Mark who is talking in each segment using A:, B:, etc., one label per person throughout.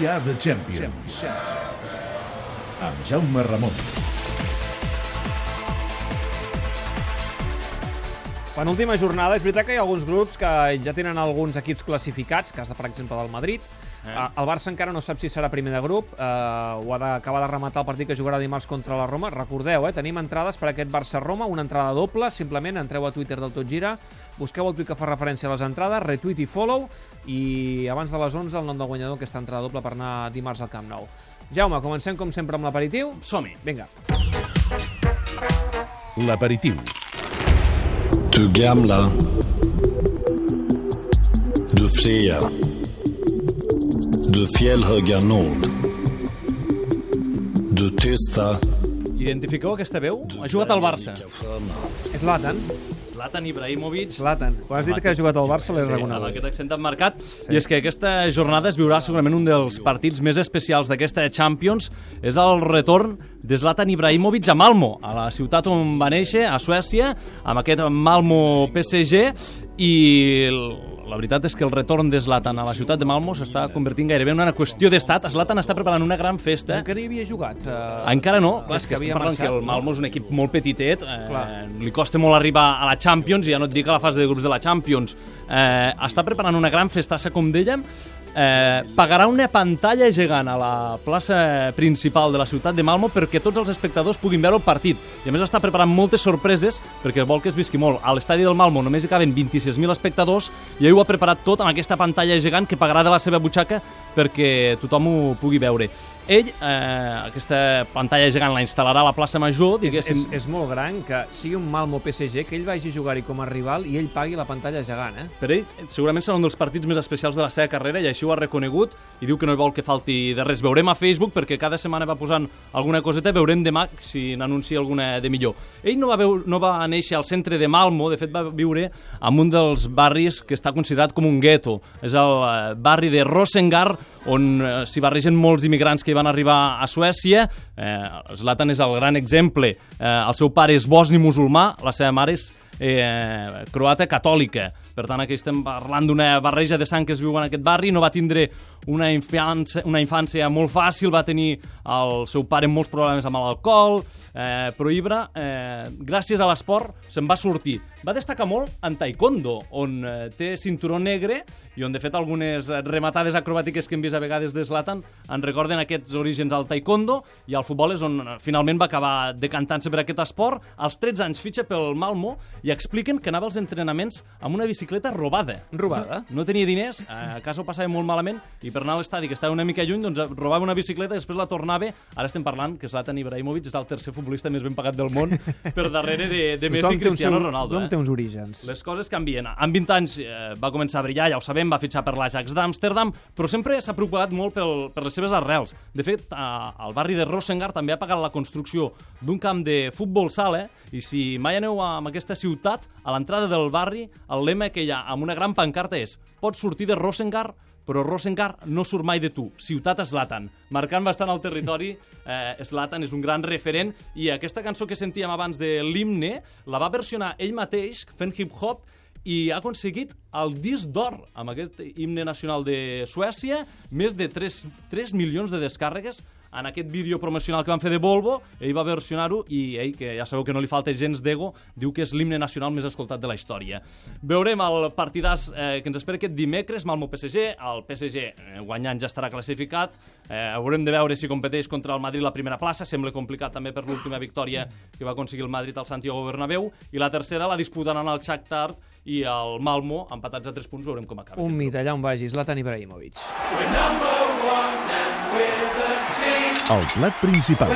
A: We are the champions. Amb Jaume Ramon.
B: Penúltima jornada. És veritat que hi ha alguns grups que ja tenen alguns equips classificats, cas de, per exemple, del Madrid. El Barça encara no sap si serà primer de grup, ho ha d'acabar de rematar el partit que jugarà dimarts contra la Roma. Recordeu, tenim entrades per a aquest Barça-Roma, una entrada doble, simplement entreu a Twitter del Tot Gira, busqueu el tuit que fa referència a les entrades, retweet i follow, i abans de les 11 el nom del guanyador, aquesta entrada doble per anar dimarts al Camp Nou. Jaume, comencem com sempre amb l'aperitiu.
C: Som-hi.
B: Vinga.
A: L'aperitiu.
D: Du gamla, du fria, du fjällhöga nord, du tysta.
C: Identifiqueu aquesta veu? Ha jugat al Barça.
B: Zlatan.
C: Zlatan Ibrahimovic.
B: Zlatan. Quan has dit que ha jugat al Barça l'he
C: Amb
B: reconegut.
C: aquest accent tan marcat. I és que aquesta jornada es viurà segurament un dels partits més especials d'aquesta Champions. És el retorn de Zlatan Ibrahimovic a Malmo, a la ciutat on va néixer, a Suècia, amb aquest Malmo PSG, i la veritat és que el retorn de Zlatan a la ciutat de Malmo s'està convertint gairebé en una qüestió d'estat. Zlatan està preparant una gran festa.
B: Encara hi havia jugat?
C: Encara no,
B: Clar,
C: és que estem
B: havia
C: parlant que
B: marxat,
C: el Malmo és un equip molt petitet,
B: Clar.
C: li costa molt arribar a la Champions, i ja no et dic a la fase de grups de la Champions. Està preparant una gran festassa, com dèiem, pagarà una pantalla gegant a la plaça principal de la ciutat de Malmo perquè tots els espectadors puguin veure el partit, i a més està preparant moltes sorpreses perquè vol que es visqui molt. A l'estadi del Malmo només hi caben 26.000 espectadors i ell ho ha preparat tot amb aquesta pantalla gegant que pagarà de la seva butxaca perquè tothom ho pugui veure. Ell, aquesta pantalla gegant la instal·larà a la plaça Major, diguéssim.
B: És molt gran que sigui un Malmo PSG, que ell vagi a jugar-hi com a rival i ell pagui la pantalla gegant,
C: Per ell segurament serà un dels partits més especials de la seva carrera, i així ho ha reconegut, i diu que no vol que falti de res. Veurem a Facebook, perquè cada setmana va posant alguna coseta, veurem demà si n'anuncia alguna de millor. Ell no va néixer al centre de Malmo, de fet va viure en un dels barris que està considerat com un gueto. És el barri de Rosengård, on s'hi barregen molts immigrants que hi van arribar a Suècia. Zlatan és el gran exemple. El seu pare és bosni musulmà, la seva mare és croata catòlica. Per tant, aquí estem parlant d'una barreja de sang que es viu en aquest barri. No va tindre una infància molt fàcil, va tenir el seu pare amb molts problemes amb l'alcohol, però Ibra, gràcies a l'esport, se'n va sortir. Va destacar molt en taekwondo, on té cinturó negre, i on, de fet, algunes rematades acrobàtiques que hem vist a vegades de Zlatan en recorden aquests orígens al taekwondo, i al futbol és on finalment va acabar decantant-se per aquest esport. Als 13 anys fitxa pel Malmo i expliquen que anava als entrenaments amb una bicicleta robada.
B: Robada?
C: No tenia diners, a casa ho passava molt malament, i per anar a l'estadi, que estava una mica lluny, doncs robava una bicicleta i després la tornava. Ara estem parlant que Zlatan Ibrahimovic és el tercer futbolista més ben pagat del món, per darrere de Messi i Cristiano Ronaldo.
B: Tothom té uns orígens.
C: Les coses canvien. Amb 20 anys va començar a brillar, ja ho sabem, va fitxar per l'Ajax d'Amsterdam, però sempre s'ha preocupat molt per les seves arrels. De fet, al barri de Rosengård també ha pagat la construcció d'un camp de futbol sala, i si mai aneu a aquesta ciutat, a l'entrada del barri, el lema que hi ha amb una gran pancarta és: pots sortir de Rosengård, però Rosengård no surt mai de tu. Ciutat Zlatan. Marcant bastant el territori, Zlatan és un gran referent, i aquesta cançó que sentíem abans de l'himne la va versionar ell mateix fent hip-hop, i ha aconseguit el disc d'or amb aquest himne nacional de Suècia, més de 3 milions de descàrregues en aquest vídeo promocional que van fer de Volvo. Ell va versionar-ho, i ell, que ja sabeu que no li falta gens d'ego, diu que és l'himne nacional més escoltat de la història. Veurem el partidàs que ens espera aquest dimecres, Malmo-PSG. El PSG guanyant ja estarà classificat. Haurem de veure si competeix contra el Madrid la primera plaça. Sembla complicat també per l'última victòria que va aconseguir el Madrid al Santiago Bernabéu, i la tercera la disputaran el Shakhtar i el Malmo, empatats a 3 punts. Veurem com acaba.
B: Un mit, allà on vagi, Zlatan Ibrahimovic.
A: El plat principal.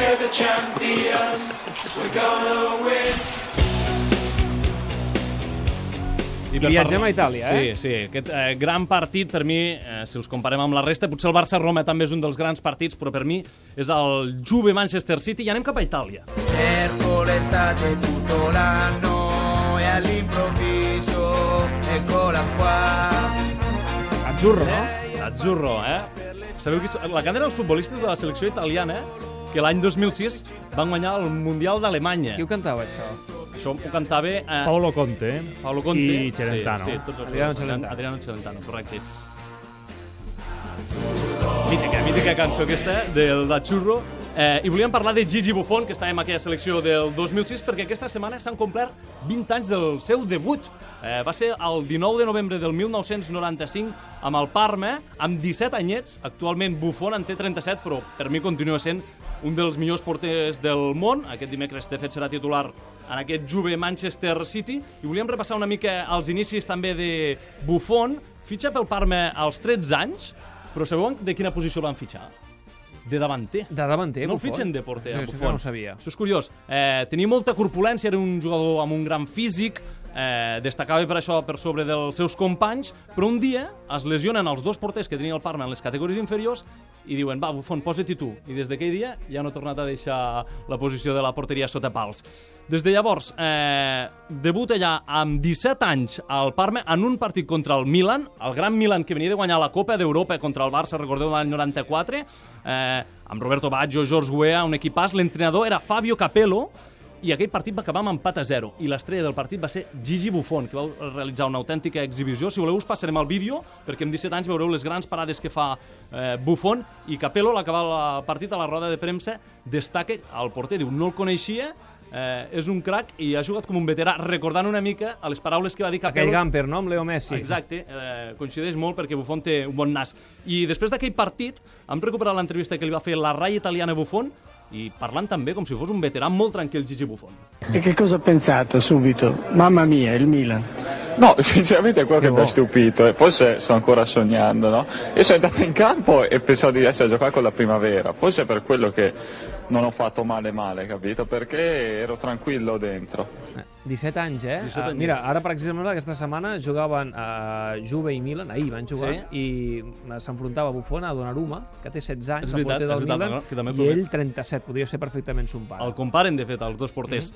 C: I
B: viatgem a Itàlia,
C: Sí, aquest gran partit, per mi, si els comparem amb la resta, potser el Barça-Roma també és un dels grans partits, però per mi és el Juve-Manchester City, i anem cap a Itàlia.
E: Cerco l'estate tutto l'anno e all'improvviso eccola qua.
B: Azzurro, no?
C: Azzurro, Sabeu qui la canten els futbolistes de la selecció italiana, que l'any 2006 van guanyar el Mundial d'Alemanya.
B: Qui ho cantava, això?
C: Això ho cantava
F: Paolo Conte i Celentano.
C: Sí, tots els
B: Adriano Celentano.
C: Adriano Celentano, correcte. Mítica cançó aquesta, del Da Churro. I volíem parlar de Gigi Buffon, que estava en aquella selecció del 2006, perquè aquesta setmana s'han complert 20 anys del seu debut. Va ser el 19 de novembre del 1995 amb el Parma, amb 17 anyets. Actualment Buffon en té 37, però per mi continua sent un dels millors porters del món. Aquest dimecres, de fet, serà titular en aquest Juve Manchester City. I volíem repassar una mica els inicis també de Buffon. Fitxa pel Parma als 13 anys, però sabeu de quina posició el van fitxar? De davanter.
B: De davanter,
C: no el
B: Buffon?
C: fitxen de porter,
B: Sí,
C: Buffon.
B: no ho sabia.
C: Això és curiós. Tenia molta corpulència, era un jugador amb un gran físic, destacava per això per sobre dels seus companys, però un dia es lesionen els dos porters que tenia el Parma en les categories inferiors i diuen, va, Buffon, posa-t'hi tu. I des d'aquell dia ja no ha tornat a deixar la posició de la porteria sota pals. Des de llavors, debuta ja amb 17 anys al Parma en un partit contra el Milan, el gran Milan que venia de guanyar la Copa d'Europa contra el Barça, recordeu, l'any 94, amb Roberto Baggio, George Weah, un equipàs. L'entrenador era Fabio Capello, i aquell partit va acabar amb empat a 0. I l'estrella del partit va ser Gigi Buffon, que va realitzar una autèntica exhibició. Si voleu us passarem el vídeo, perquè amb 17 anys veureu les grans parades que fa Buffon, i Capello, a l'acabar el partit a la roda de premsa, destaca el porter, diu, no el coneixia, és un crac i ha jugat com un veterà, recordant una mica a les paraules que va dir Capello.
B: Aquell gamper, no?, amb Leo Messi.
C: Exacte, coincideix molt perquè Buffon té un bon nas. I després d'aquell partit hem recuperat l'entrevista que li va fer la RAI italiana a Buffon, i parlant també com si fos un veterà molt tranquil, Gigi Buffon.
G: E che cosa ha pensato subito? Mamma mia, il Milan.
H: No, sinceramente è quello che mi ha stupito, forse sto ancora sognando, no? Io sono entrato in campo e pensavo di essere a giocare con la primavera, forse è per quello che non ho fatto male, capito? Perché ero tranquillo dentro.
B: 17 anys,
C: 17 anys.
B: Mira, ara, per exemple, aquesta setmana jugaven Juve i Milan, ahir van jugar, i s'enfrontava Buffon a Donnarumma, que té 16 anys, el porter del Milan, i ell 37, podria ser perfectament son pare.
C: El comparen, de fet, els dos porters.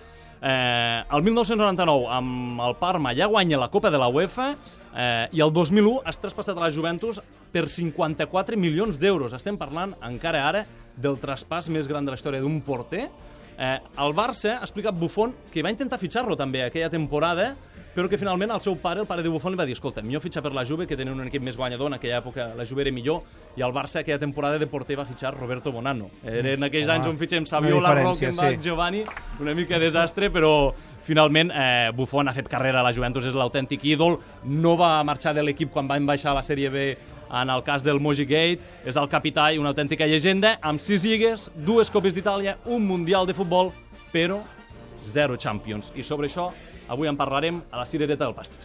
C: El 1999, amb el Parma, ja guanya la Copa de la UEFA, i el 2001 es traspassat a la Juventus per 54 milions d'euros. Estem parlant, encara ara, del traspàs més gran de la història d'un porter. El Barça ha explicat Buffon que va intentar fitxar-lo també aquella temporada, però que finalment el seu pare, el pare de Buffon, li va dir, escolta, millor fitxar per la Juve, que tenen un equip més guanyador, en aquella època la Juve era millor, i el Barça aquella temporada de porter va fitxar Roberto Bonanno. Era en aquells anys on fitxem Saviola, Rockenbach, Giovanni, una mica desastre, però finalment Buffon ha fet carrera a la Juventus, és l'autèntic ídol, no va marxar de l'equip quan van baixar a la Sèrie B en el cas del Mogi Gate, és el capità i una autèntica llegenda, amb 6 lligues, 2 Copes d'Itàlia, un Mundial de Futbol, però 0 Champions. I sobre això avui en parlarem a la Cirereta del Pastís.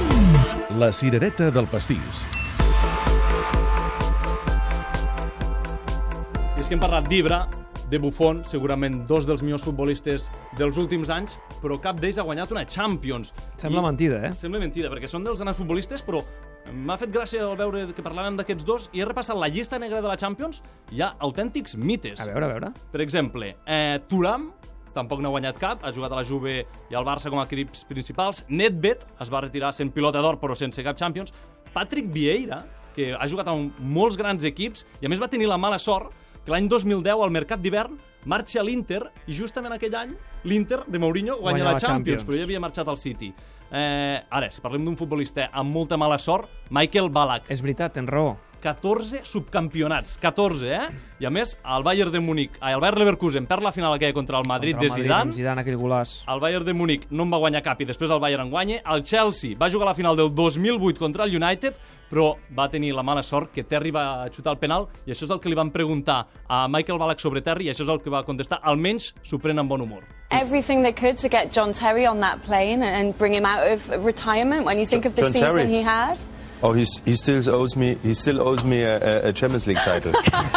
A: La Cirereta del Pastís.
C: I és que hem parlat d'Ibra, de Buffon, segurament dos dels millors futbolistes dels últims anys, però cap d'ells ha guanyat una Champions.
B: Sembla mentida,
C: Sembla mentida, perquè són dels grans futbolistes, però m'ha fet gràcia al veure que parlàvem d'aquests dos i he repassat la llista negra de la Champions, hi ha autèntics mites.
B: A veure.
C: Per exemple, Thuram tampoc n'ha guanyat cap, ha jugat a la Juve i al Barça com a equips principals. Nedved es va retirar sent pilota d'or però sense cap Champions. Patrick Vieira, que ha jugat amb molts grans equips i a més va tenir la mala sort que l'any 2010 al mercat d'hivern marxa a l'Inter i justament aquell any l'Inter de Mourinho guanya la Champions, però ja havia marxat al City. Ara, si parlem d'un futbolista amb molta mala sort, Michael Ballack.
B: És veritat, tens raó.
C: 14 subcampionats, 14, I a més, el Bayern de Múnich, el Bayer Leverkusen perd la final aquella contra el Madrid de Zidane.
B: Amb Zidane, aquell golàs.
C: El Bayern de Múnich no en va guanyar cap i després el Bayern en guanya. El Chelsea va jugar a la final del 2008 contra el United, però va tenir la mala sort que Terry va xutar el penal i això és el que li van preguntar a Michael Ballack sobre Terry i això és el que va contestar. Almenys s'ho pren amb bon humor.
I: Everything they could to get John Terry on that plane and bring him out of retirement when you think of the season he had.
J: Oh, he still owes me a Champions League title.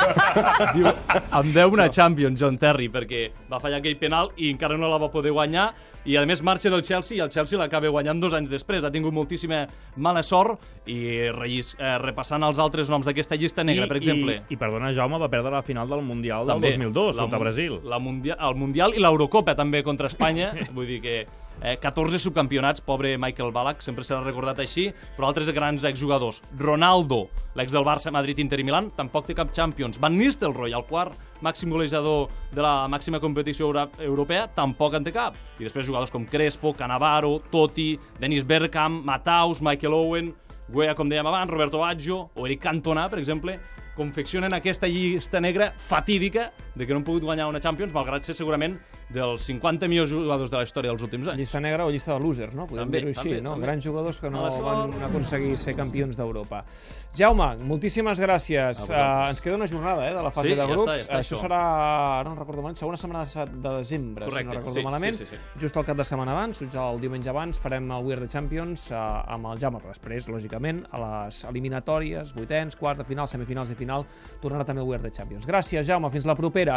C: Diu, em deu una Champions, John Terry, perquè va fallar aquell penal i encara no la va poder guanyar i a més marxa del Chelsea i el Chelsea l'acaba guanyant 2 anys després. Ha tingut moltíssima mala sort i repassant els altres noms d'aquesta llista negra, per exemple.
F: I perdona, Jaume, va perdre la final del Mundial del 2002 contra Brasil.
C: El Mundial i l'Eurocopa també contra Espanya, vull dir que 14 subcampionats, pobre Michael Ballack, sempre serà recordat així, però altres grans exjugadors. Ronaldo, l'ex del Barça, Madrid, Inter i Milan, tampoc té cap Champions. Van Nistelrooy, el quart màxim golejador de la màxima competició europea, tampoc en té cap. I després jugadors com Crespo, Cannavaro, Totti, Dennis Bergkamp, Mataus, Michael Owen, Weah, com dèiem abans, Roberto Baggio o Eric Cantona, per exemple. confeccionen aquesta llista negra fatídica de que no han pogut guanyar una Champions, malgrat ser segurament dels 50 millors jugadors de la història dels últims anys.
B: Llista negra o llista de losers, no? Podem dir-ho així, no? Grans jugadors que no van aconseguir ser campions d'Europa. Jaume, moltíssimes gràcies. Ens queda una jornada de la fase de grups. Això serà, no recordo malament, segona setmana de desembre, si no recordo malament. Just el cap de setmana abans, el diumenge abans, farem el We Are The Champions amb el Jaume, però després, lògicament, a les eliminatòries, vuitens, quarts de final, semifinals i final, tornarà també el We Are The Champions. Gràcies, Jaume, fins la propera.